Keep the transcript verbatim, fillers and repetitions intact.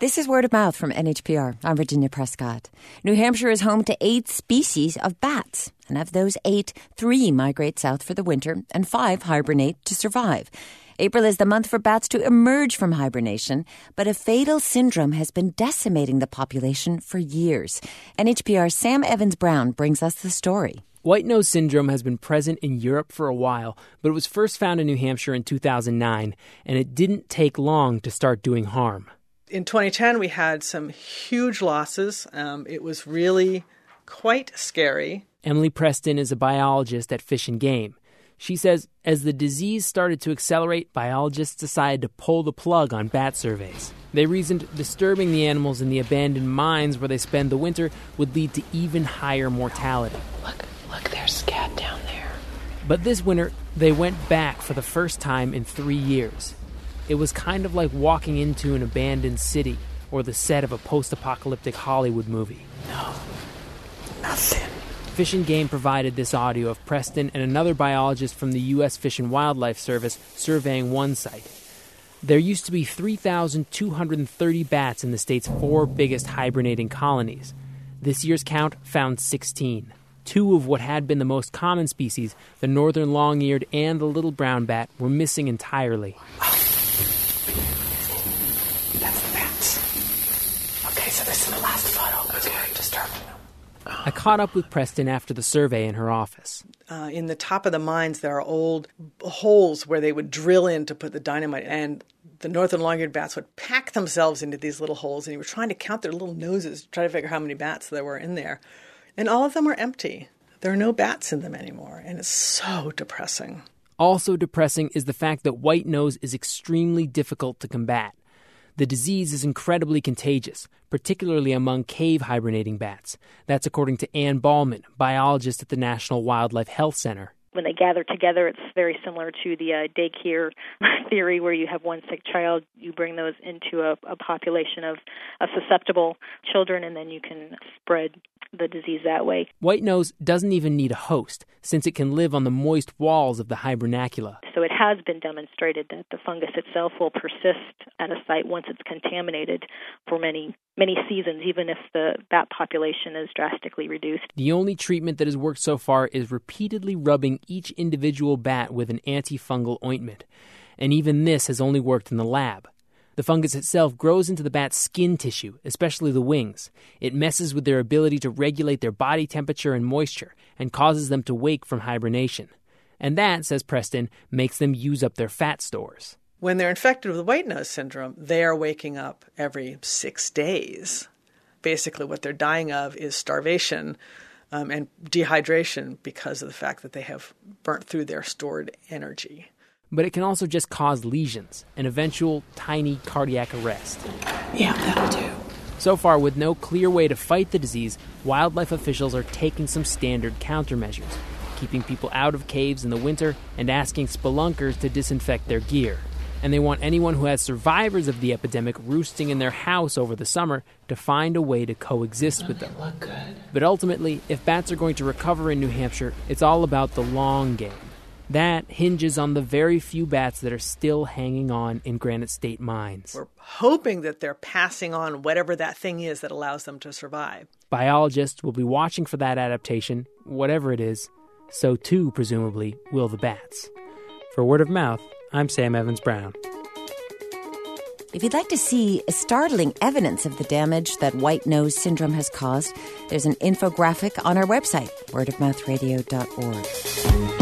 This is Word of Mouth from N H P R. I'm Virginia Prescott. New Hampshire is home to eight species of bats. And of those eight, three migrate south for the winter and five hibernate to survive. April is the month for bats to emerge from hibernation, but a fatal syndrome has been decimating the population for years. N H P R's Sam Evans-Brown brings us the story. White-nose syndrome has been present in Europe for a while, but it was first found in New Hampshire in two thousand nine, and it didn't take long to start doing harm. In twenty ten, we had some huge losses. Um, it was really quite scary. Emily Preston is a biologist at Fish and Game. She says as the disease started to accelerate, biologists decided to pull the plug on bat surveys. They reasoned disturbing the animals in the abandoned mines where they spend the winter would lead to even higher mortality. Look, look, there's scat down there. But this winter, they went back for the first time in three years. It was kind of like walking into an abandoned city or the set of a post-apocalyptic Hollywood movie. No, nothing. Fish and Game provided this audio of Preston and another biologist from the U S Fish and Wildlife Service surveying one site. There used to be three thousand two hundred thirty bats in the state's four biggest hibernating colonies. This year's count found sixteen. Two of what had been the most common species, the northern long-eared and the little brown bat, were missing entirely. Oh. That's the bats. Okay, so this is the last photo. Okay, disturbing them. I caught up with Preston after the survey in her office. Uh, in the top of the mines, there are old holes where they would drill in to put the dynamite, and the northern long-eared bats would pack themselves into these little holes, and you were trying to count their little noses, try to figure how many bats there were in there. And all of them were empty. There are no bats in them anymore, and it's so depressing. Also depressing is the fact that white nose is extremely difficult to combat. The disease is incredibly contagious, particularly among cave hibernating bats. That's according to Ann Ballman, biologist at the National Wildlife Health Center. When they gather together, it's very similar to the uh, daycare theory where you have one sick child, you bring those into a, a population of, of susceptible children, and then you can spread the disease that way. White nose doesn't even need a host, since it can live on the moist walls of the hibernacula. So it has been demonstrated that the fungus itself will persist at a site once it's contaminated for many, many seasons, even if the bat population is drastically reduced. The only treatment that has worked so far is repeatedly rubbing each individual bat with an antifungal ointment. And even this has only worked in the lab. The fungus itself grows into the bat's skin tissue, especially the wings. It messes with their ability to regulate their body temperature and moisture and causes them to wake from hibernation. And that, says Preston, makes them use up their fat stores. When they're infected with white nose syndrome, they are waking up every six days. Basically, what they're dying of is starvation um, and dehydration because of the fact that they have burnt through their stored energy. But it can also just cause lesions, an eventual tiny cardiac arrest. Yeah, that'll do. So far, with no clear way to fight the disease, wildlife officials are taking some standard countermeasures, keeping people out of caves in the winter and asking spelunkers to disinfect their gear. And they want anyone who has survivors of the epidemic roosting in their house over the summer to find a way to coexist with them. Look good. But ultimately, if bats are going to recover in New Hampshire, it's all about the long game. That hinges on the very few bats that are still hanging on in Granite State mines. We're hoping that they're passing on whatever that thing is that allows them to survive. Biologists will be watching for that adaptation, whatever it is. So too, presumably, will the bats. For Word of Mouth, I'm Sam Evans-Brown. If you'd like to see startling evidence of the damage that white nose syndrome has caused, there's an infographic on our website, word of mouth radio dot org.